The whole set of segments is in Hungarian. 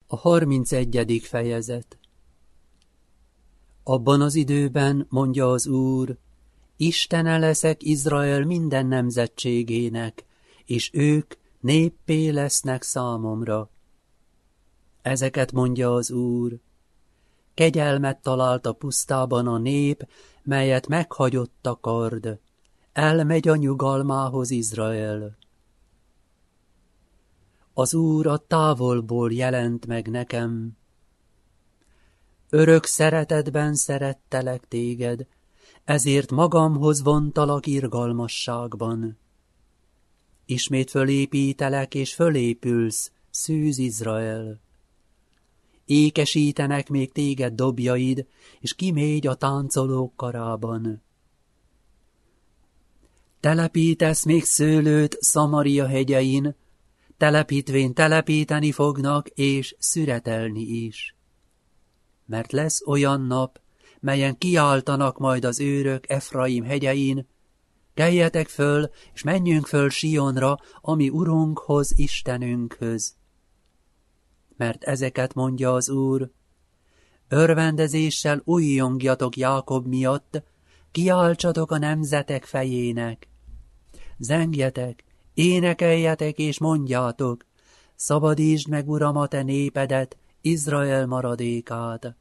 A 31. fejezet. Abban az időben, mondja az Úr, Istene leszek Izrael minden nemzetségének, és ők néppé lesznek számomra. Ezeket mondja az Úr. Kegyelmet talált a pusztában a nép, melyet meghagyott a kard. Elmegy a nyugalmához Izrael. Az Úr a távolból jelent meg nekem. Örök szeretetben szerettelek téged, ezért magamhoz vontalak irgalmasságban. Ismét fölépítelek, és fölépülsz, szűz Izrael. Ékesítenek még téged dobjaid, és kimégy a táncolók karában. Telepítesz még szőlőt Szamaria hegyein, telepítvén telepíteni fognak, és szüretelni is. Mert lesz olyan nap, melyen kiáltanak majd az őrök Efraim hegyein, keljetek föl, és menjünk föl Sionra, ami Urunkhoz, Istenünkhöz. Mert ezeket mondja az Úr, örvendezéssel újjongjatok Jákob miatt, kiáltsatok a nemzetek fejének. Zengjetek, énekeljetek és mondjátok, szabadítsd meg, Uram, a te népedet, Izrael maradékát.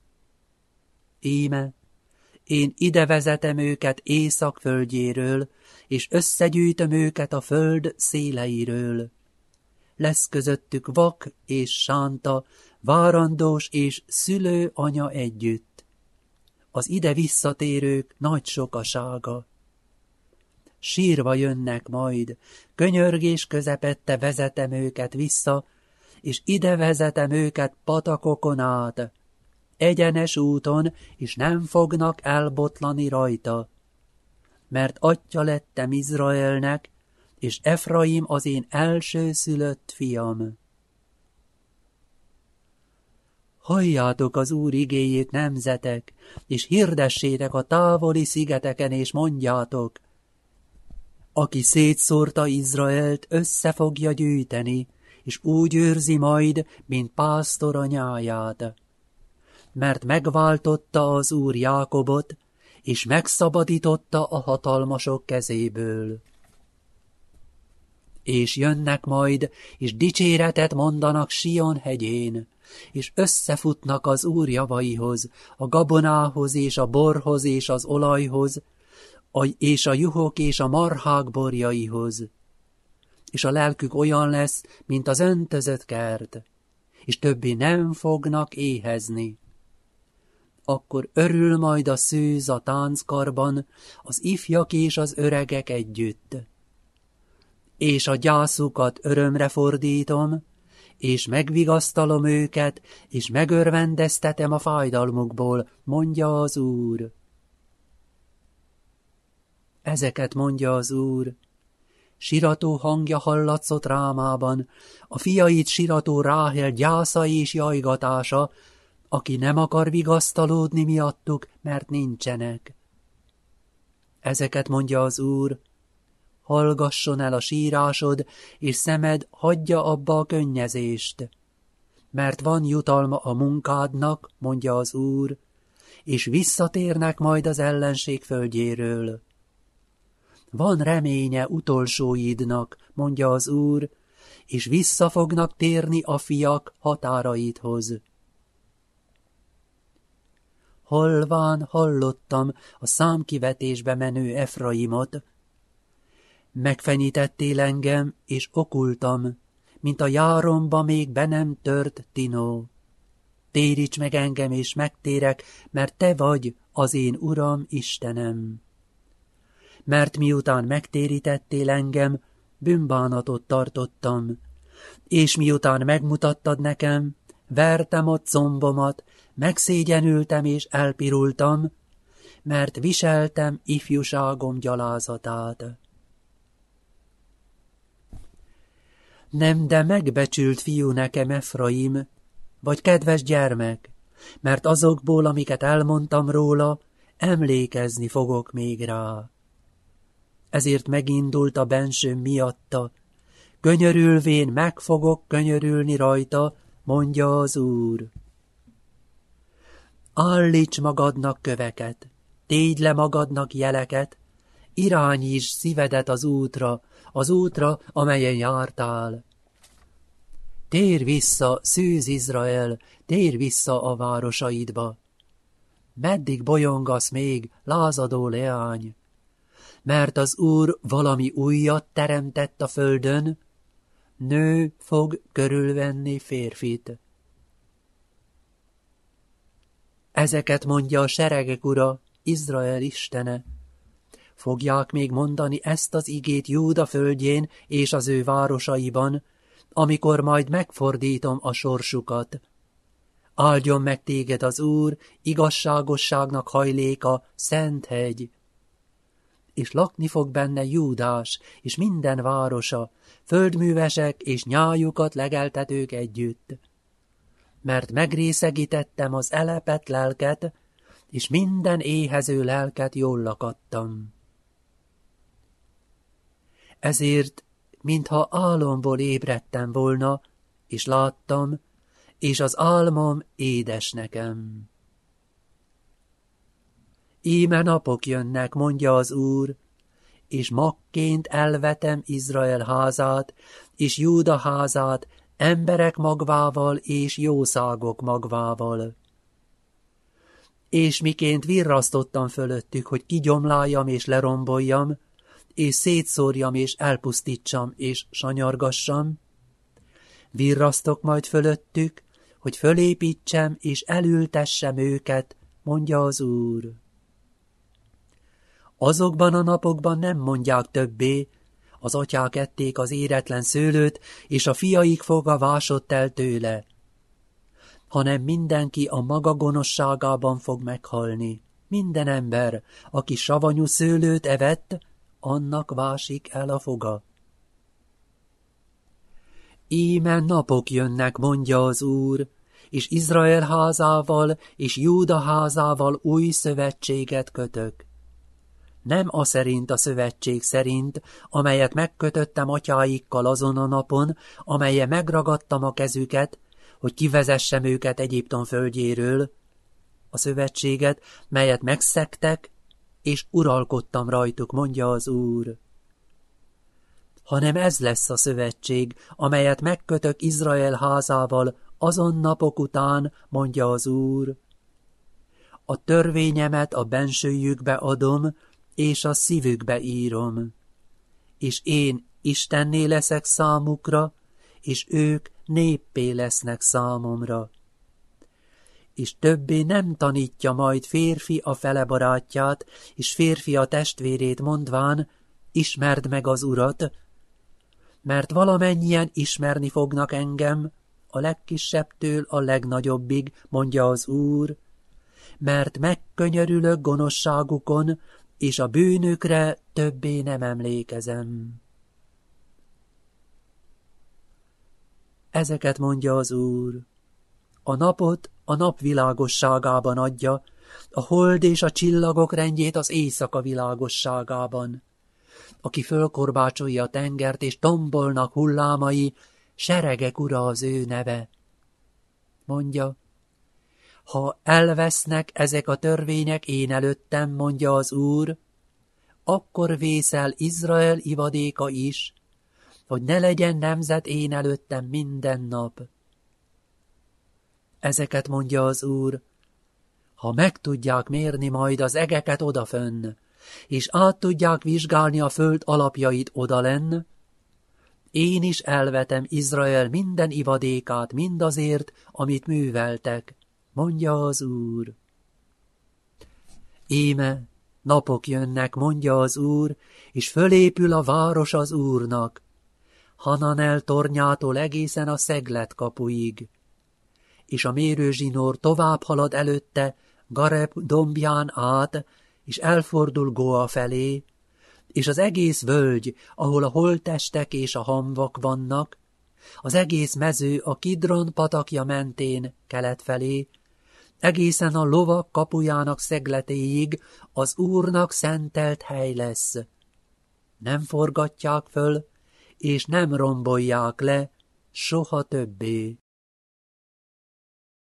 Íme, én ide vezetem őket észak földjéről, és összegyűjtöm őket a föld széleiről. Lesz közöttük vak és sánta, várandós és szülő anya együtt. Az ide visszatérők nagy sokasága. Sírva jönnek majd, könyörgés közepette vezetem őket vissza, és ide vezetem őket patakokon át, egyenes úton, és nem fognak elbotlani rajta. Mert atya lettem Izraelnek, és Efraim az én elsőszülött fiam. Halljátok az Úr igéjét, nemzetek, és hirdessétek a távoli szigeteken, és mondjátok, aki szétszórta Izraelt, össze fogja gyűjteni, és úgy őrzi majd, mint pásztor a nyáját. Mert megváltotta az Úr Jákobot, és megszabadította a hatalmasok kezéből. És jönnek majd, és dicséretet mondanak Sion hegyén, és összefutnak az Úr javaihoz, a gabonához, és a borhoz, és az olajhoz, és a juhok és a marhák borjaihoz. És a lelkük olyan lesz, mint az öntözött kert, és többé nem fognak éhezni. Akkor örül majd a szűz a tánckarban, az ifjak és az öregek együtt. És a gyászukat örömre fordítom, és megvigasztalom őket, és megörvendeztetem a fájdalmukból, mondja az Úr. Ezeket mondja az Úr. Sirató hangja hallatszott Rámában, a fiait sirató Ráhel gyásza és jajgatása, aki nem akar vigasztalódni miattuk, mert nincsenek. Ezeket mondja az Úr, hallgasson el a sírásod, és szemed hagyja abba a könnyezést. Mert van jutalma a munkádnak, mondja az Úr, és visszatérnek majd az ellenség földjéről. Van reménye utolsóidnak, mondja az Úr, és vissza fognak térni a fiak határaidhoz. Halván hallottam a számkivetésbe menő Efraimot. Megfenyítettél engem, és okultam, mint a járomba még be nem tört tinó. Téríts meg engem, és megtérek, mert te vagy az én Uram, Istenem. Mert miután megtérítettél engem, bűnbánatot tartottam, és miután megmutattad nekem, vertem a combomat, megszégyenültem és elpirultam, mert viseltem ifjúságom gyalázatát. Nem, de megbecsült fiú nekem Efraim, vagy kedves gyermek, mert azokból, amiket elmondtam róla, emlékezni fogok még rá. Ezért megindult a bensőm miatta, könyörülvén meg fogok könyörülni rajta, mondja az Úr. Állíts magadnak köveket, tégy le magadnak jeleket, irányíts szívedet az útra, amelyen jártál. Térj vissza, szűz Izrael, térj vissza a városaidba. Meddig bolyongasz még, lázadó leány? Mert az Úr valami újat teremtett a földön, nő fog körülvenni férfit. Ezeket mondja a seregek ura, Izrael istene. Fogják még mondani ezt az igét Júda földjén és az ő városaiban, amikor majd megfordítom a sorsukat. Áldjon meg téged az Úr, igazságosságnak hajléka, szent hegy. És lakni fog benne Júdás, és minden városa, földművesek és nyájukat legeltetők együtt. Mert megrészegítettem az elepett lelket, és minden éhező lelket jól lakadtam. Ezért, mintha álomból ébredtem volna, és láttam, és az álmom édes nekem. Íme napok jönnek, mondja az Úr, és magként elvetem Izrael házát, és Júda házát, emberek magvával és jószágok magvával. És miként virrasztottam fölöttük, hogy kigyomláljam és leromboljam, és szétszórjam és elpusztítsam és sanyargassam, virrasztok majd fölöttük, hogy fölépítsem és elültessem őket, mondja az Úr. Azokban a napokban nem mondják többé, az atyák ették az éretlen szőlőt, és a fiaik foga vásott el tőle, hanem mindenki a maga gonoszságában fog meghalni. Minden ember, aki savanyú szőlőt evett, annak vásik el a foga. Íme napok jönnek, mondja az Úr, és Izrael házával és Júda házával új szövetséget kötök. Nem aszerint a szövetség szerint, amelyet megkötöttem atyáikkal azon a napon, amelyen megragadtam a kezüket, hogy kivezessem őket Egyiptom földjéről, a szövetséget, melyet megszegtek, és uralkodtam rajtuk, mondja az Úr. Hanem ez lesz a szövetség, amelyet megkötök Izrael házával azon napok után, mondja az Úr. A törvényemet a bensőjükbe adom, és a szívükbe írom. És én Istenné leszek számukra, és ők néppé lesznek számomra. És többé nem tanítja majd férfi a fele barátját, és férfi a testvérét mondván, ismerd meg az Urat, mert valamennyien ismerni fognak engem, a legkisebbtől a legnagyobbig, mondja az Úr, mert megkönyörülök gonoszságukon, és a bűnükre többé nem emlékezem. Ezeket mondja az Úr. A napot a nap világosságában adja, a hold és a csillagok rendjét az éjszaka világosságában. Aki fölkorbácsolja a tengert, és tombolnak hullámai, seregek ura az ő neve. Mondja, ha elvesznek ezek a törvények én előttem, mondja az Úr, akkor vészel Izrael ivadéka is, hogy ne legyen nemzet én előttem minden nap. Ezeket mondja az Úr, ha meg tudják mérni majd az egeket odafönn, és át tudják vizsgálni a föld alapjait odalenn, én is elvetem Izrael minden ivadékát mindazért, amit műveltek, mondja az Úr. Íme, napok jönnek, mondja az Úr, és fölépül a város az Úrnak, Hananel tornyától egészen a Szeglet kapuig, és a mérőzsinór tovább halad előtte Gareb dombján át, és elfordul Goa felé, és az egész völgy, ahol a holttestek és a hamvak vannak, az egész mező a Kidron patakja mentén kelet felé, egészen a lovak kapujának szegletéig az Úrnak szentelt hely lesz. Nem forgatják föl, és nem rombolják le soha többé.